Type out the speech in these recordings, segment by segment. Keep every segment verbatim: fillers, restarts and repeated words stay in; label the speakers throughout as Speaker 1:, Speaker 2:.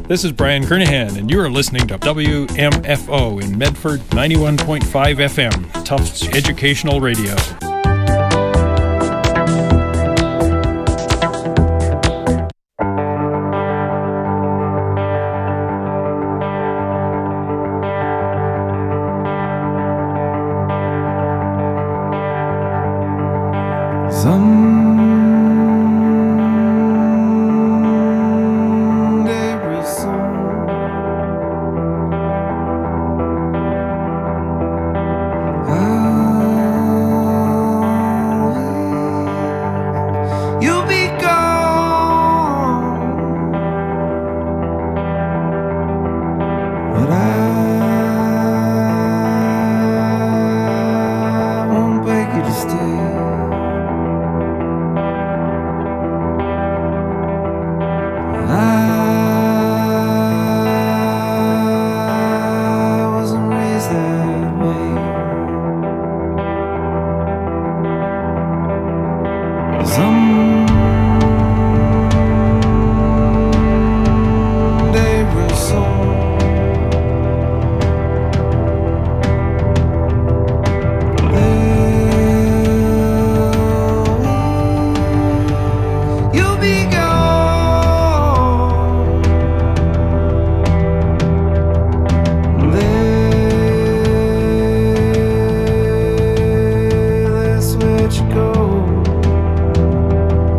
Speaker 1: This is Brian Kernahan, and you are listening to W M F O in Medford, ninety-one point five F M, Tufts Educational Radio.
Speaker 2: Go.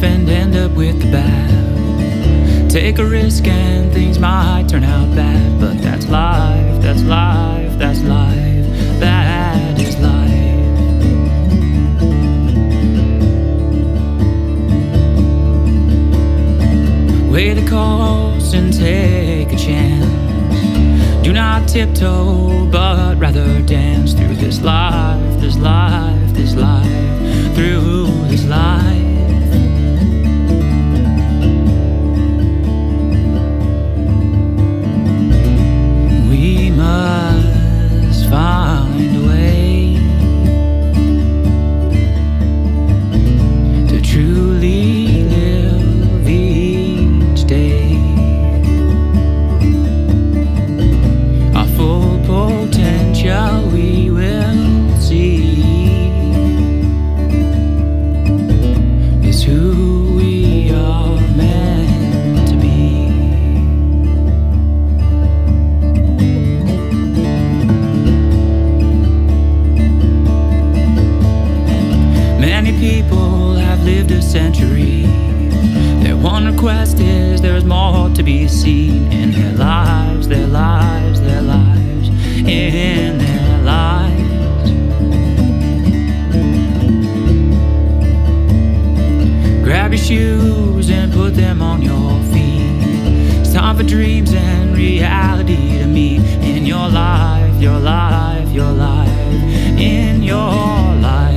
Speaker 2: and end up with the bad. Take a risk and things might turn out bad, but that's life, that's life, that's life, that is life. Weigh the cost and take a chance. Do not tiptoe, but rather dance through this life, this life, this life, through this life. We must find a way to truly live each day. Our full potential we will see is who we are meant to be. Many people have lived a century. Their one request is there's more to be seen in their lives, their lives, their lives, in their lives. Grab your shoes and put them on your feet. It's time for dreams and reality to meet in your life, your life, your life, in your life.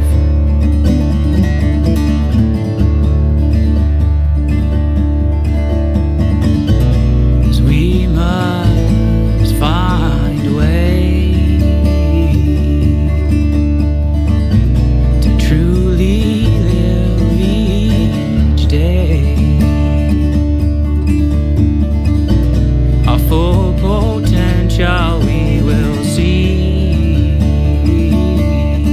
Speaker 2: 'Cause we must find a way to truly live each day. Our full potential we will see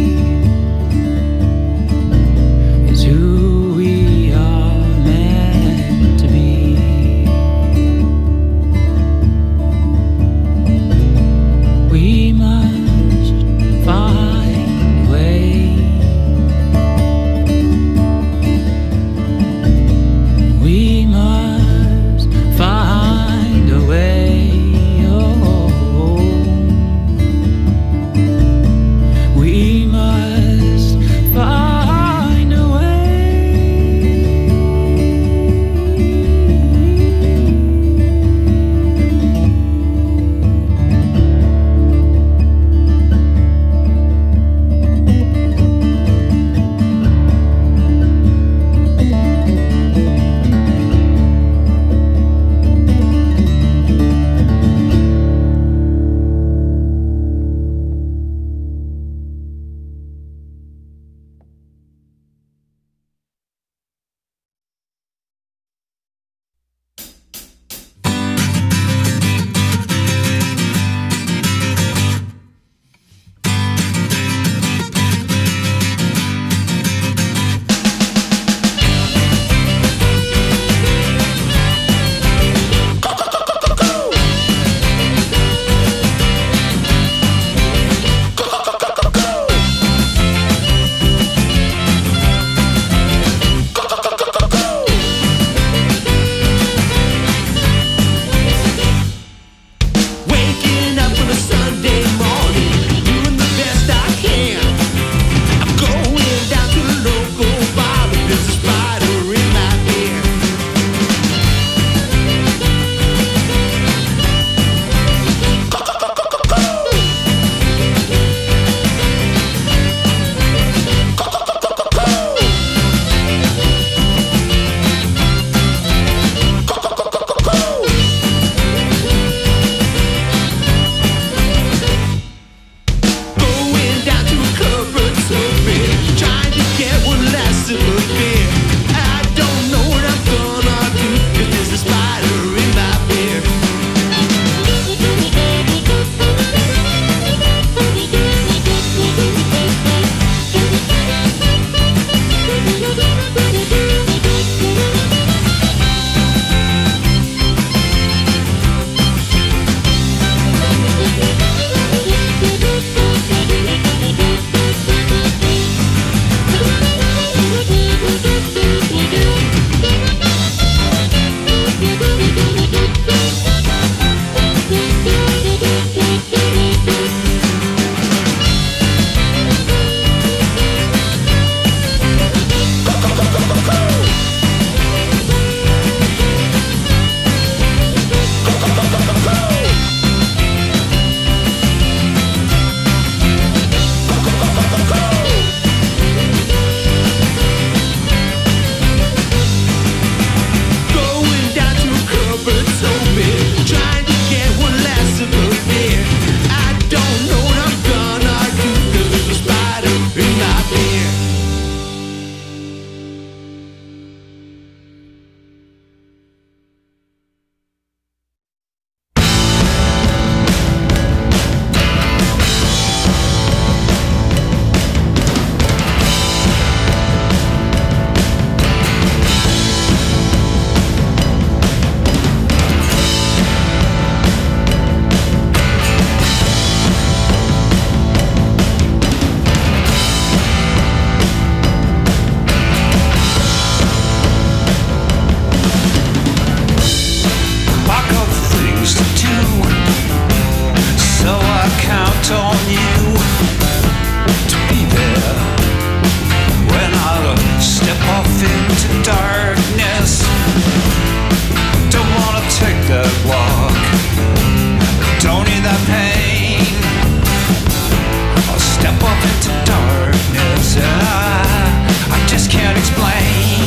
Speaker 3: can't explain.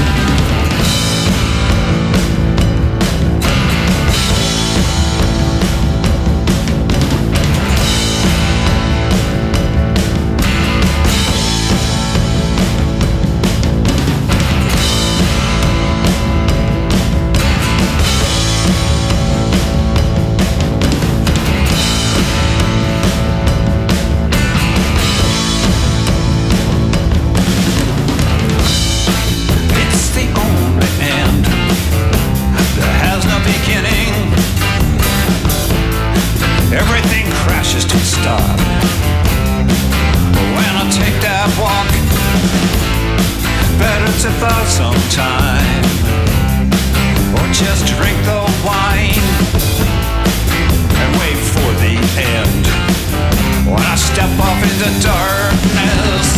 Speaker 3: Everything crashes to a stop. When I take that walk, better to buy some time, or just drink the wine and wait for the end. When I step off into darkness,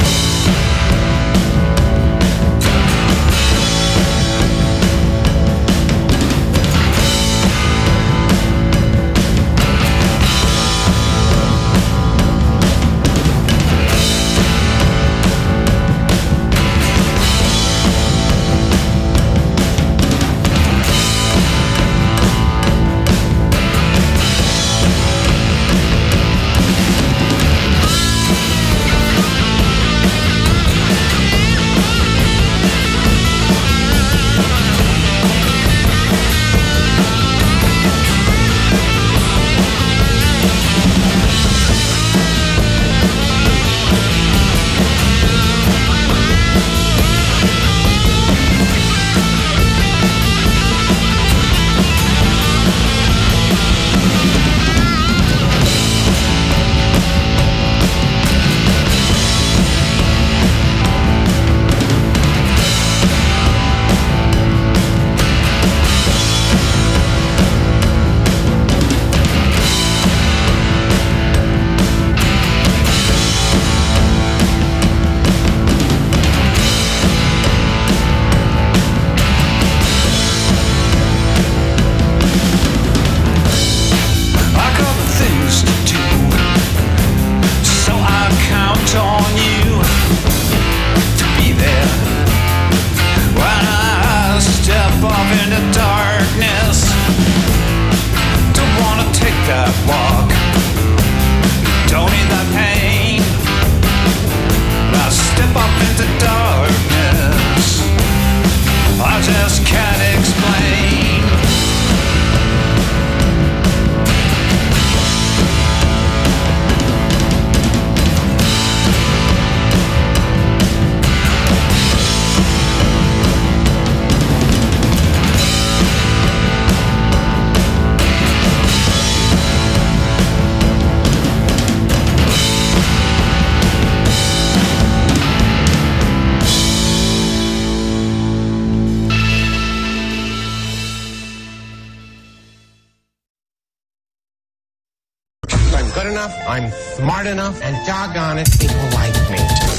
Speaker 4: I'm smart enough, and doggone it, people like me.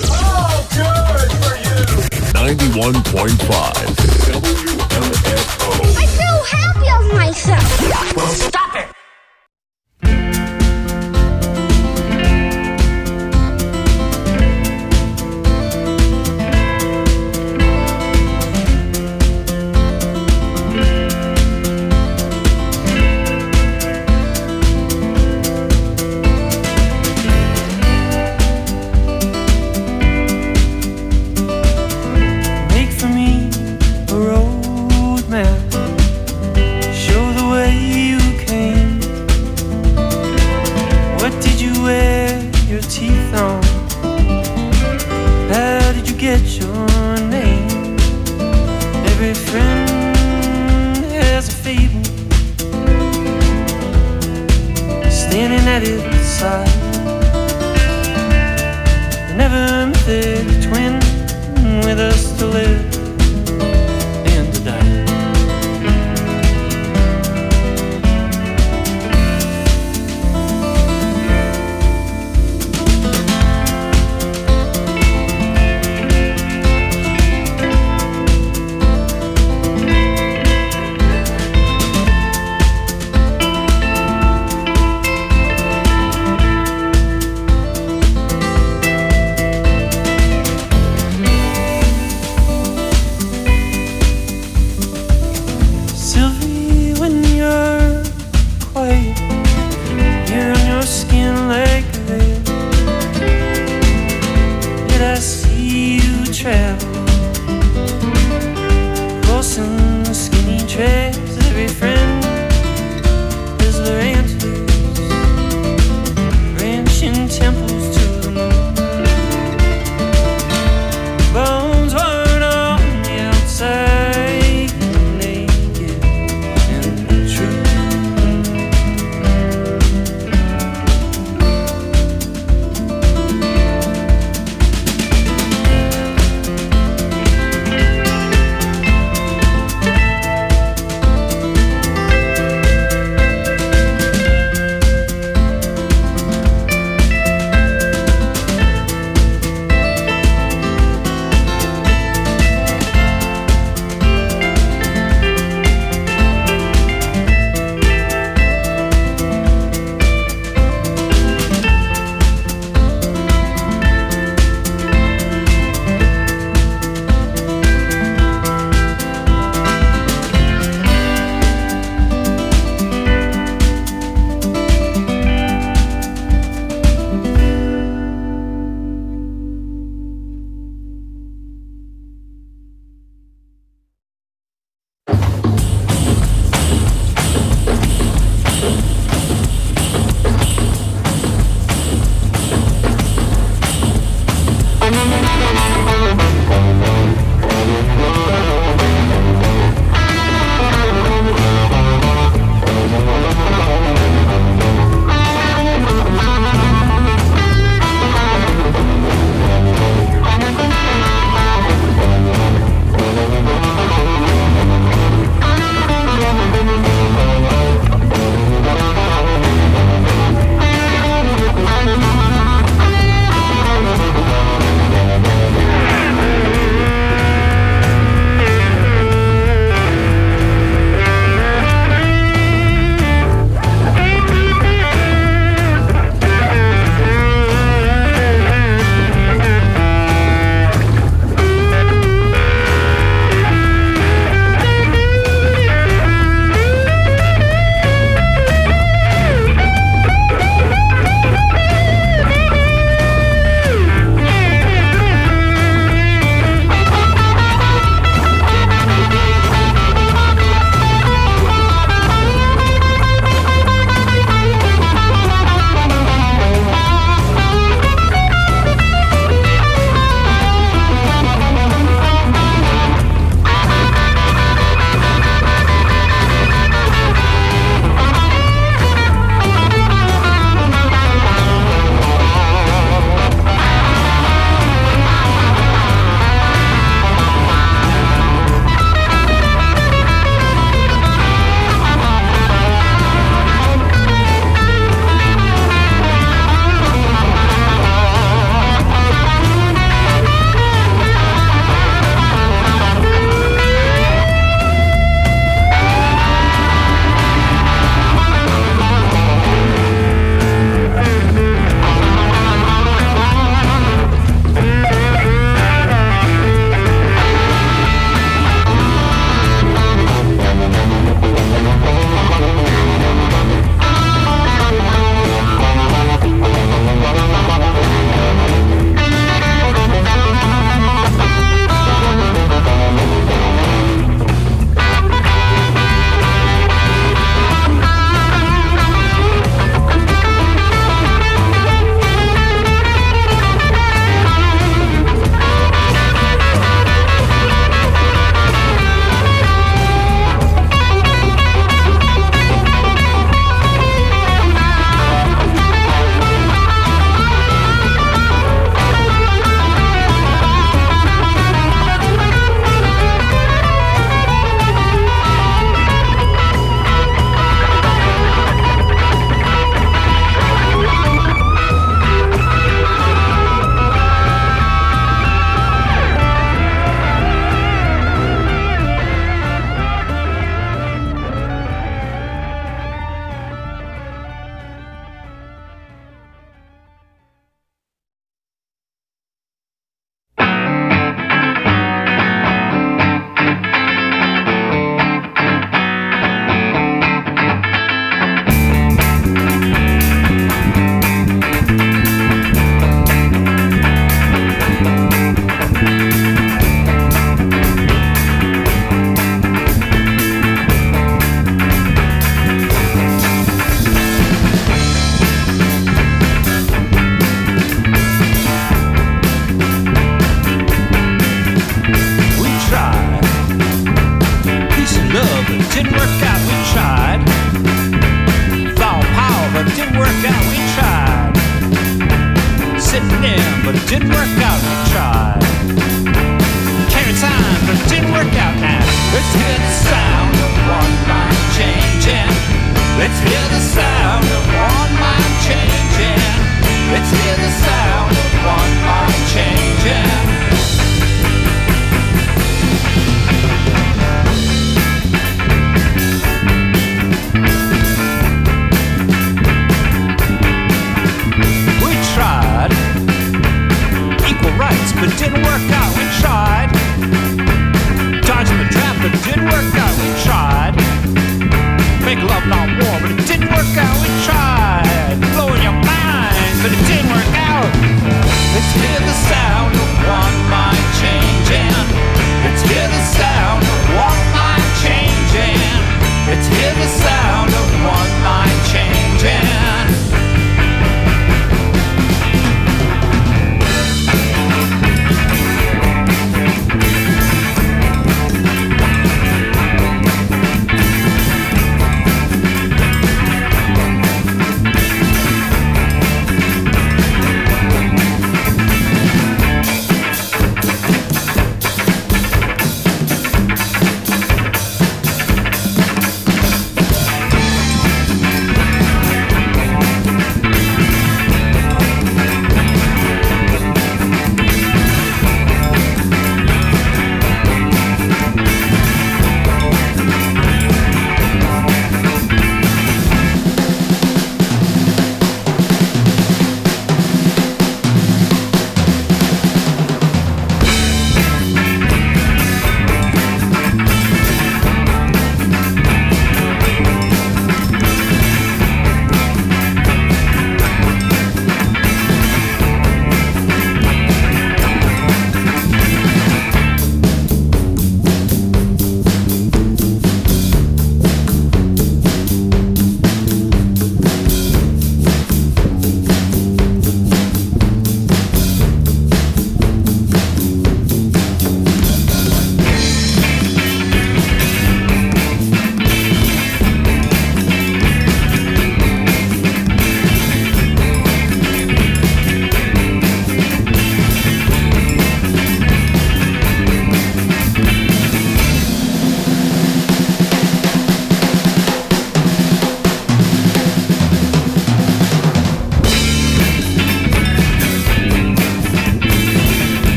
Speaker 5: Oh, good for you!
Speaker 6: ninety-one point five W M F O.
Speaker 7: I feel happy of myself.
Speaker 5: Well, stop it!
Speaker 3: it didn't work out. We tried. Carry time, but it didn't work out now. Let's hear the sound of one mind changing. Let's hear the sound of one mind changing. Let's hear the sound of one mind changing. We tried equal rights, but it didn't work out. We tried dodging the trap, but it didn't work out. We tried make love, not war, but it didn't work out. We tried blowing your mind, but it didn't work out. Let's hear the sound of one mind changing. Let's hear the sound of one mind changing. Let's hear the sound of one mind changing.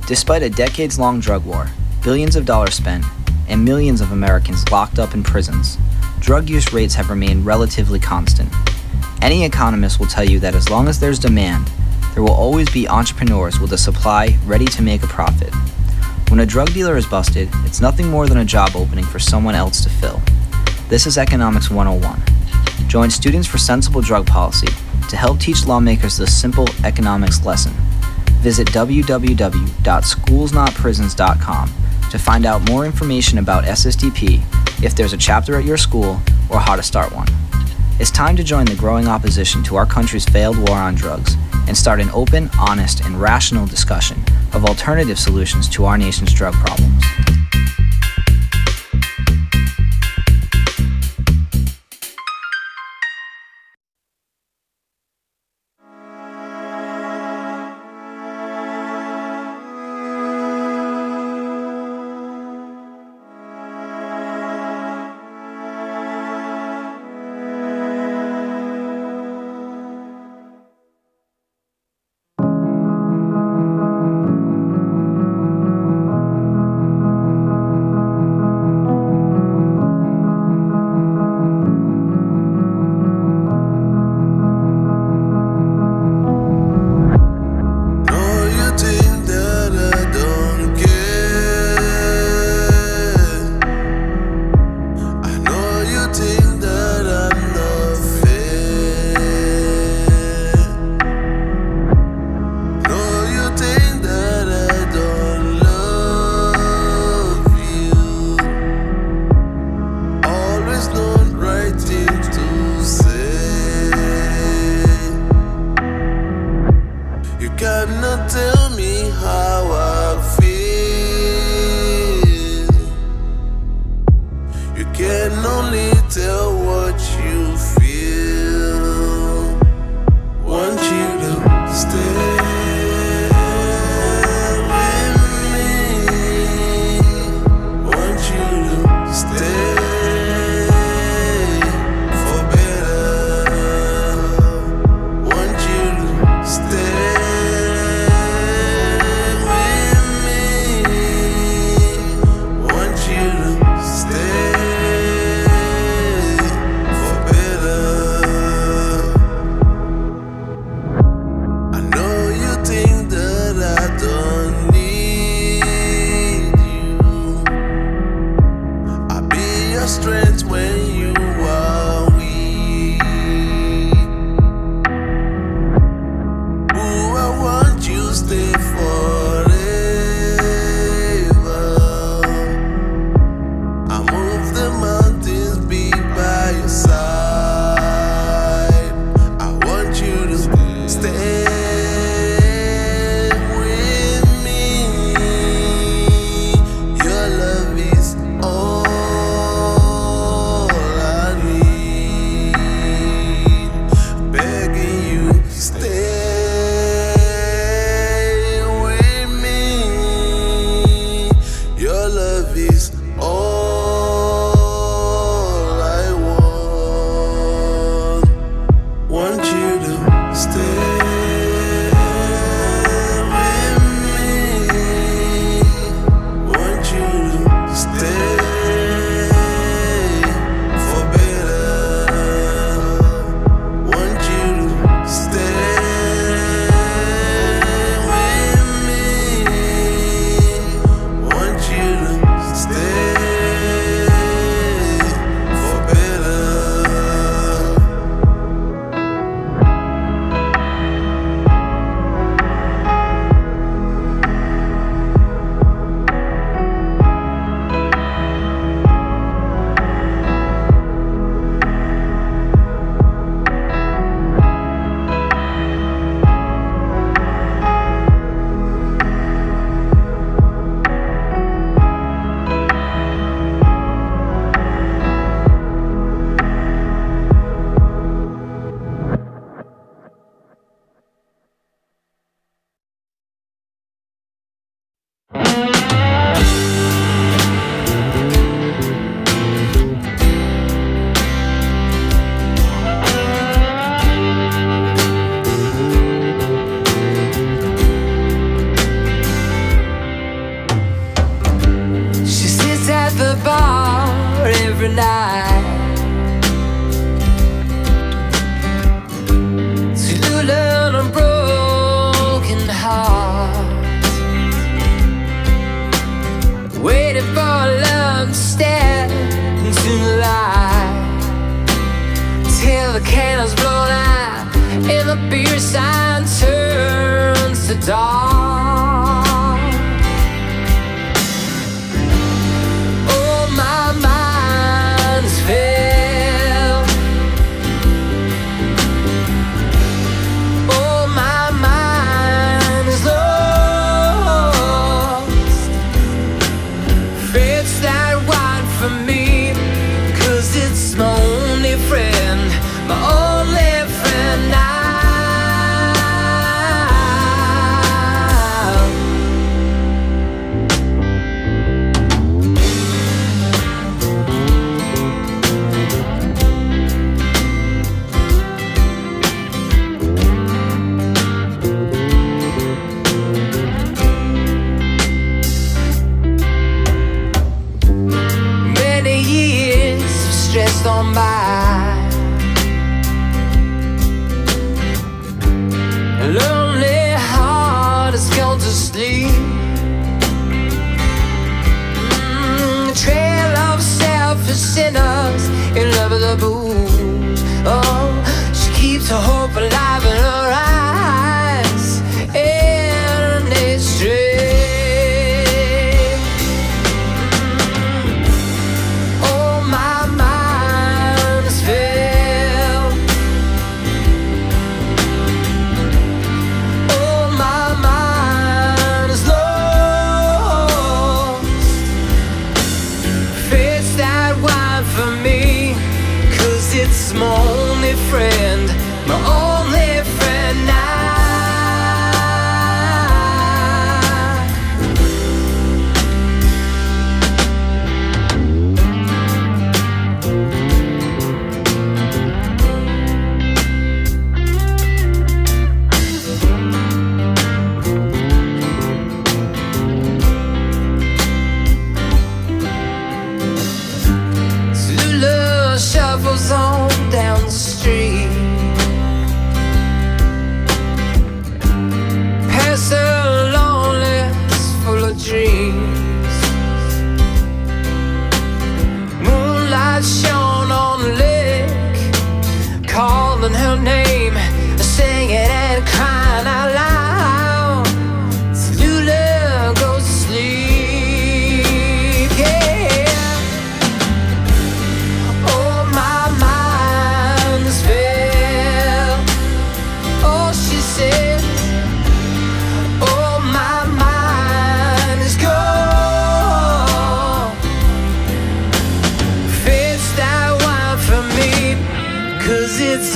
Speaker 8: Despite a decades-long drug war, billions of dollars spent, and millions of Americans locked up in prisons, drug use rates have remained relatively constant. Any economist will tell you that as long as there's demand, there will always be entrepreneurs with a supply ready to make a profit. When a drug dealer is busted, it's nothing more than a job opening for someone else to fill. This is Economics one oh one. Join Students for Sensible Drug Policy to help teach lawmakers this simple economics lesson. Visit w w w dot schools not prisons dot com to find out more information about S S D P, if there's a chapter at your school, or how to start one. It's time to join the growing opposition to our country's failed war on drugs and start an open, honest, and rational discussion of alternative solutions to our nation's drug problems.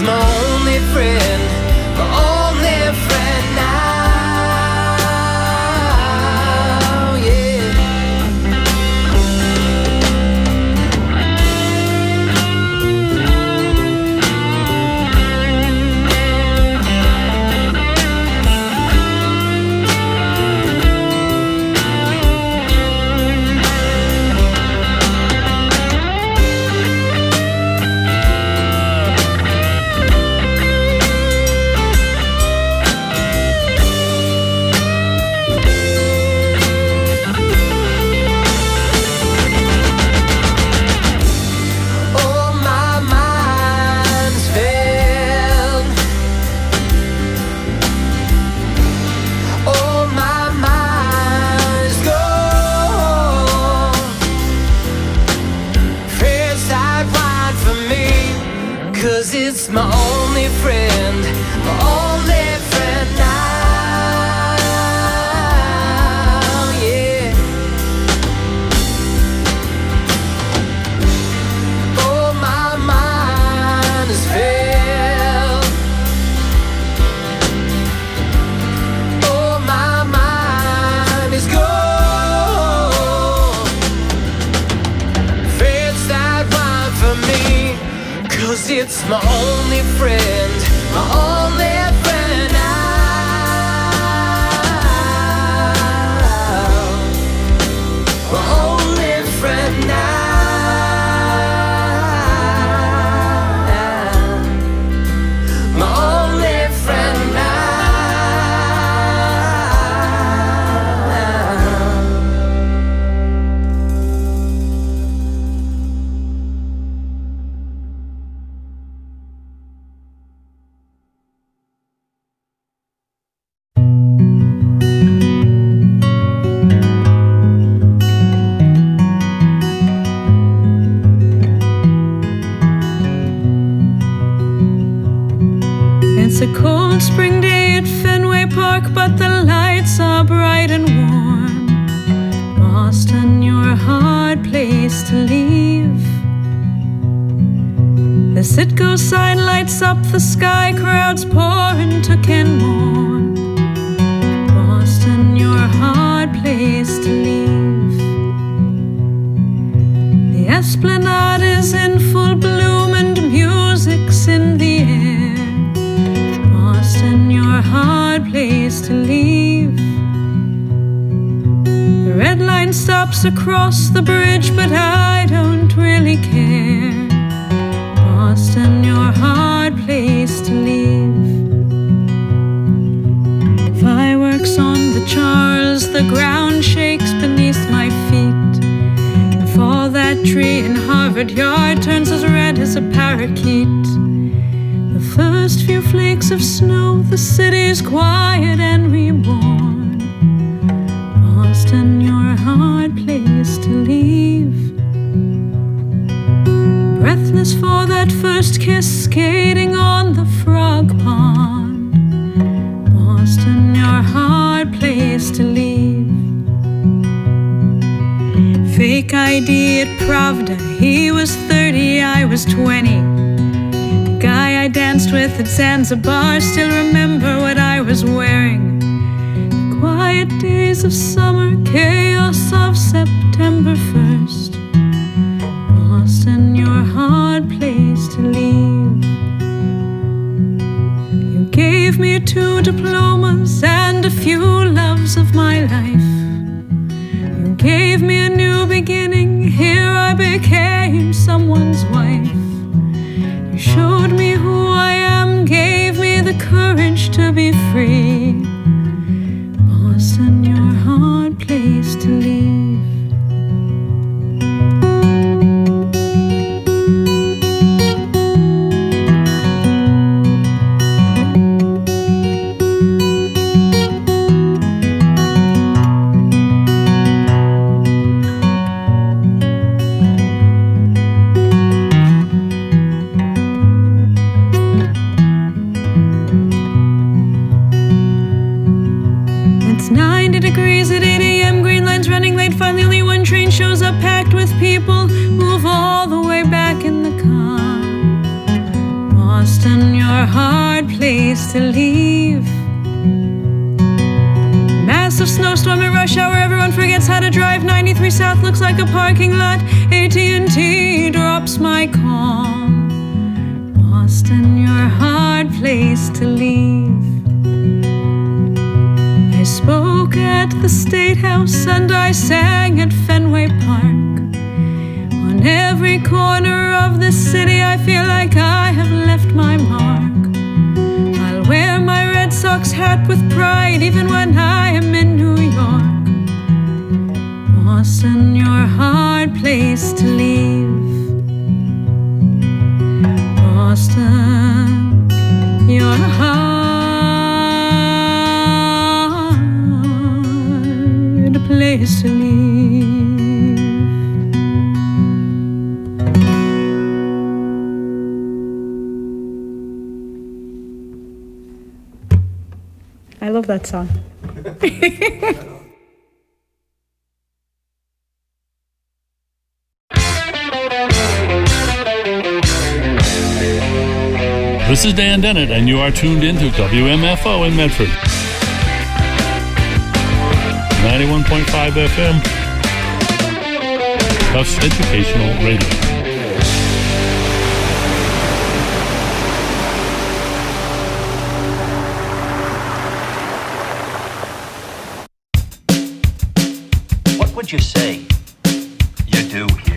Speaker 9: my only friend, my only friend now, yeah. It's my only friend, my only friend now, yeah. Oh, my mind is filled. Oh, my mind is gone. Fades that wine for me, 'cause it's my only friend, my only friend now, my only friend now, my only friend now.
Speaker 10: It's a cold spring day at Fenway Park, but the lights are bright and warm. Boston, you're a hard place to leave. The Citgo sign lights up the sky, crowds pour into Kenmore. Boston, you're a hard place to leave. The Esplanade is in full bloom and music's in the air. Boston, you're a hard place to leave. The red line stops across the bridge, but I don't really care. Boston, you're a hard place to leave. Fireworks on the Charles, the ground shakes beneath my feet. And for that tree in Harvard Yard turns as red as a parakeet. The first few flakes of snow, the city's quiet and reborn. Boston, you're a hard place to leave. Breathless for that first kiss, skating on the frog pond. Boston, you're a hard place to leave. Fake I D at Pravda, he was thirty, I was twenty. The guy I danced with at Zanzibar, still remember what I was wearing. The quiet days of summer, chaos of September first. Boston, you're a hard place to leave. You gave me two diplomas and a few loves of my life. You gave me a new beginning, here I became someone's wife. You showed me who I am, gave me the courage to be free. Boston, you're a hard place to leave. place to leave. Massive snowstorm at rush hour, everyone forgets how to drive. ninety-three South looks like a parking lot. A T and T drops my call. Boston, your hard place to leave. I spoke at the State House and I sang at Fenway Park. On every corner of the city I feel like I have left my mark. I'll wear my Red Sox hat with pride even when I am in New York. Boston, your hard place to leave. Boston, your hard place to leave. I love that song.
Speaker 6: This is Dan Dennett, and you are tuned into W M F O in Medford. ninety-one point five F M. Tufts Educational Radio.
Speaker 3: What would you say you do here?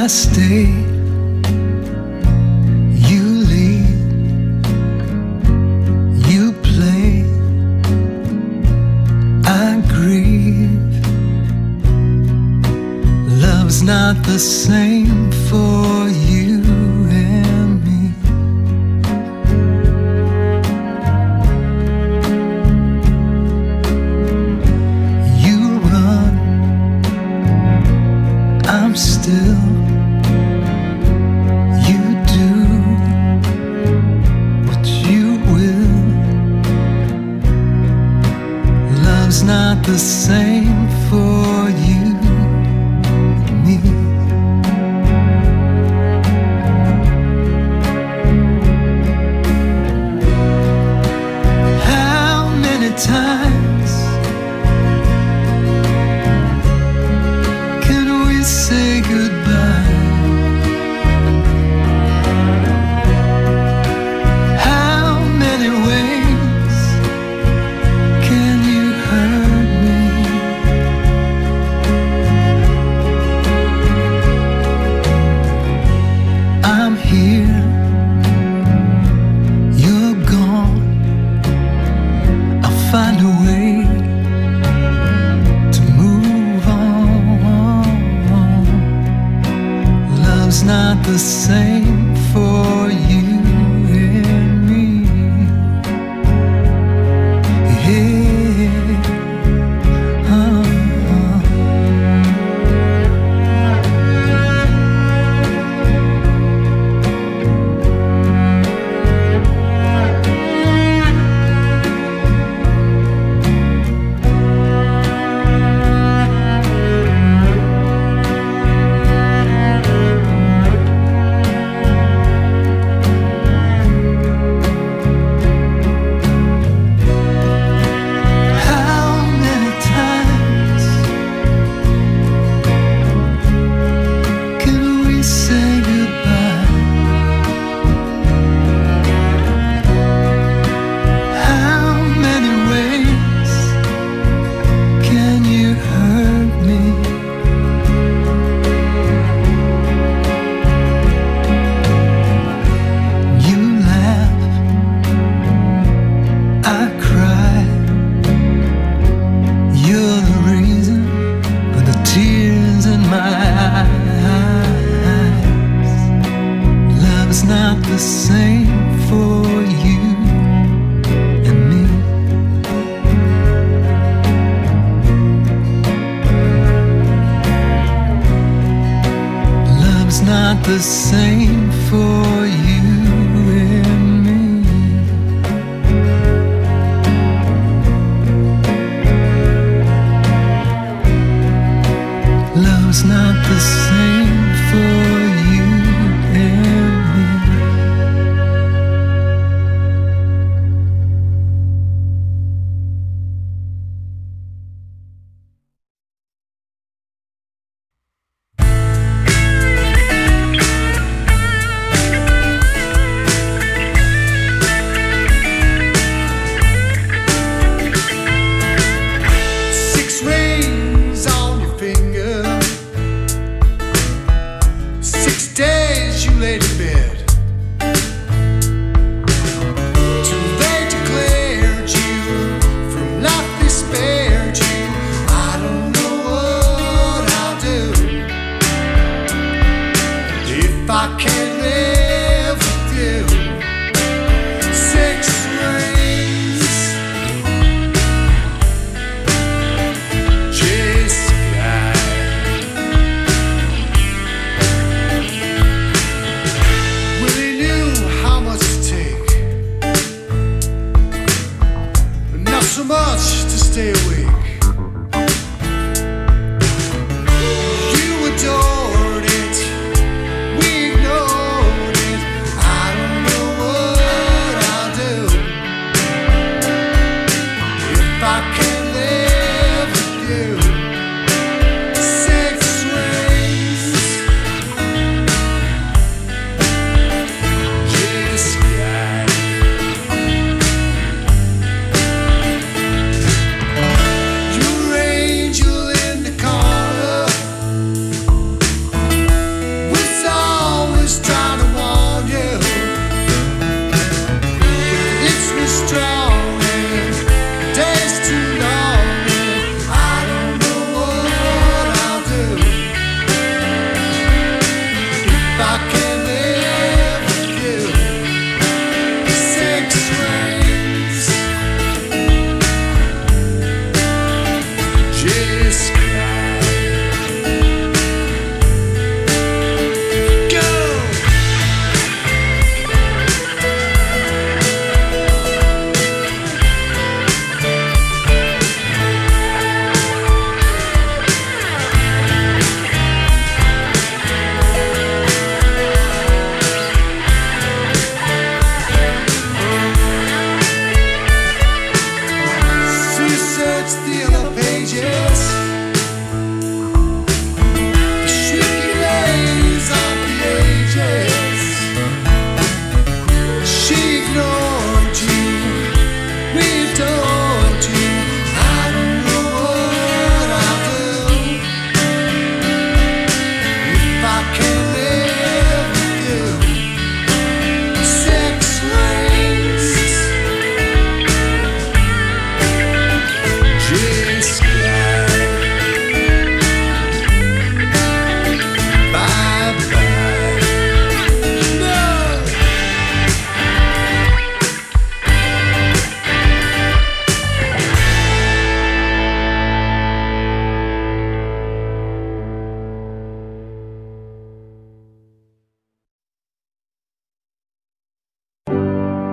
Speaker 11: I stay, you lead, you play, I grieve. Love's not the same for you and me. You run, I'm still. You do what you will. Love's not the same for you and me. How many times can we say goodbye? How many ways can you hurt me? I'm here, you're gone. I'll find a way to move on. Love's not the same for you and me. Yeah. Uh-uh. How many times can we say goodbye? How many ways can you hurt me? You laugh, I cry. You're the reason for the tears in my eyes. Love's not the same for you and me. Love's not the same for you and me. Love's not the same for you and me.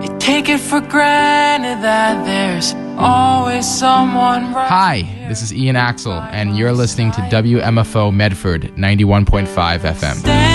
Speaker 12: You take it for granted that there's always someone right.
Speaker 13: Hi, this is Ian Axel, and you're listening to W M F O Medford ninety-one point five F M.